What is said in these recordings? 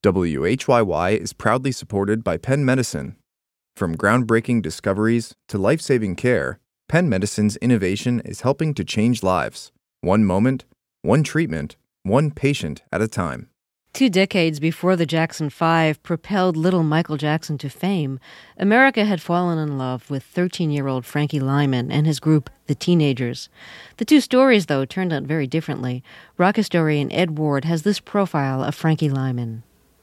WHYY is proudly supported by Penn Medicine. From groundbreaking discoveries to life-saving care, Penn Medicine's innovation is helping to change lives. One moment, one treatment, one patient at a time. 2 decades before the Jackson 5 propelled little Michael Jackson to fame, America had fallen in love with 13-year-old Frankie Lymon and his group, The Teenagers. The two stories, though, turned out very differently. Rock historian Ed Ward has this profile of Frankie Lymon.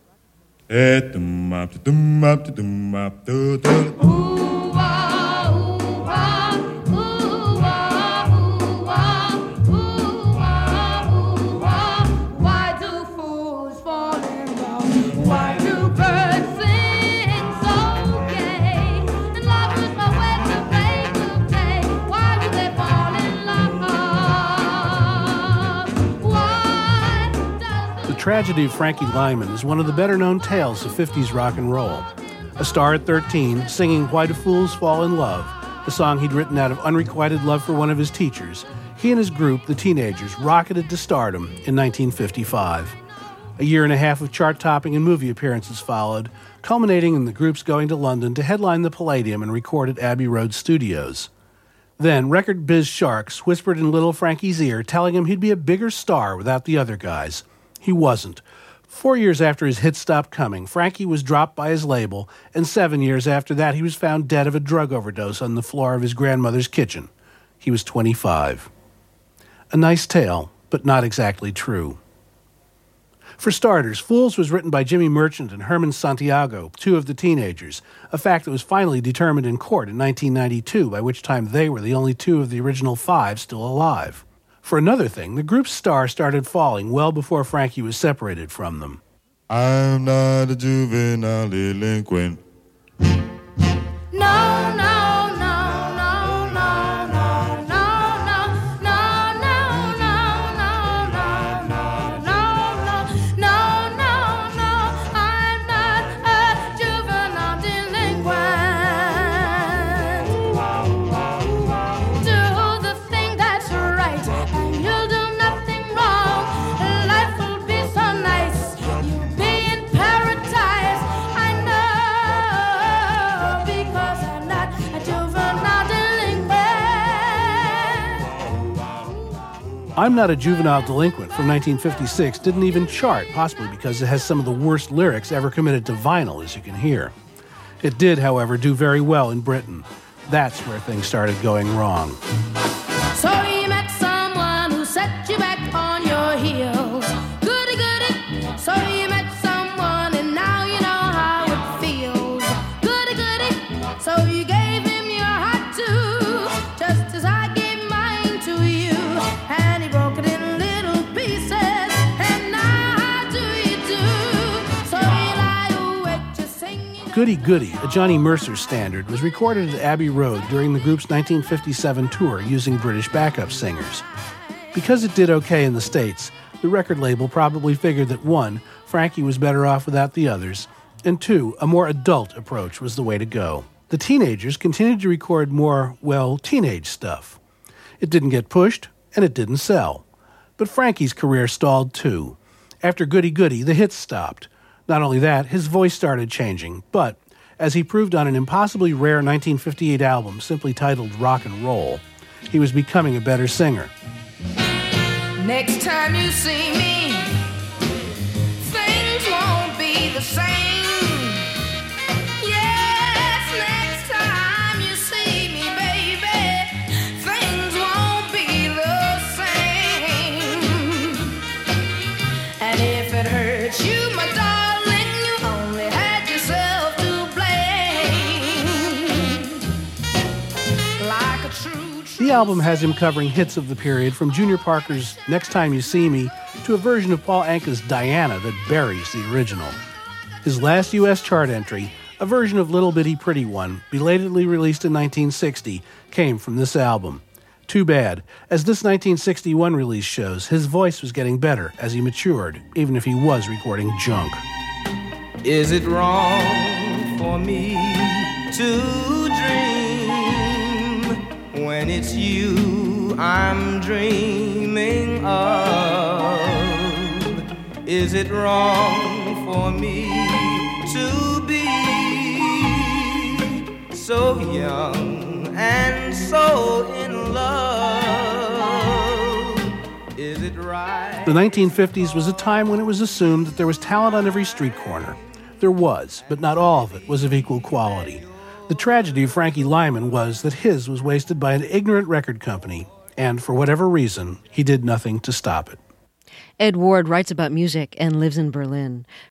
The tragedy of Frankie Lymon is one of the better-known tales of 50s rock and roll. A star at 13, singing Why Do Fools Fall in Love, a song he'd written out of unrequited love for one of his teachers, he and his group, The Teenagers, rocketed to stardom in 1955. A year and a half of chart-topping and movie appearances followed, culminating in the group's going to London to headline the Palladium and record at Abbey Road Studios. Then, record biz sharks whispered in little Frankie's ear, telling him he'd be a bigger star without the other guys. He wasn't. 4 years after his hit stopped coming, Frankie was dropped by his label, and 7 years after that, he was found dead of a drug overdose on the floor of his grandmother's kitchen. He was 25. A nice tale, but not exactly true. For starters, Fools was written by Jimmy Merchant and Herman Santiago, two of the Teenagers, a fact that was finally determined in court in 1992, by which time they were the only two of the original 5 still alive. For another thing, the group's star started falling well before Frankie was separated from them. I'm not a juvenile delinquent. I'm Not a Juvenile Delinquent from 1956 didn't even chart, possibly because it has some of the worst lyrics ever committed to vinyl, as you can hear. It did, however, do very well in Britain. That's where things started going wrong. So you met someone who set you back on your heels. Goody, goody. So you met someone and now you know how it feels. Goody, goody. So you gave him your heart too, just as I gave mine to you. And he broke it in little pieces. And now how do you do? So you lie awake just singing. Goody Goody, a Johnny Mercer standard, was recorded at Abbey Road during the group's 1957 tour using British backup singers. Because it did okay in the States, the record label probably figured that 1, Frankie was better off without the others, and 2, a more adult approach was the way to go. The Teenagers continued to record more, teenage stuff. It didn't get pushed, and it didn't sell. But Frankie's career stalled too. After Goody Goody, the hits stopped. Not only that, his voice started changing, but, as he proved on an impossibly rare 1958 album simply titled Rock and Roll, he was becoming a better singer. Next time you see me, things won't be the same. Yes, next time you see me, baby, things won't be the same. And if it hurts you, my darling, you only had yourself to blame. Like a true The album has him covering hits of the period, from Junior Parker's Next Time You See Me to a version of Paul Anka's Diana that buries the original. His last U.S. chart entry, a version of Little Bitty Pretty One, belatedly released in 1960, came from this album. Too bad. As this 1961 release shows, his voice was getting better as he matured, even if he was recording junk. Is it wrong for me to dream when it's you I'm dreaming of? Is it wrong for me so young and so in love. Is it right? The 1950s was a time when it was assumed that there was talent on every street corner. There was, but not all of it was of equal quality. The tragedy of Frankie Lyman was that his was wasted by an ignorant record company, and for whatever reason, he did nothing to stop it. Ed Ward writes about music and lives in Berlin.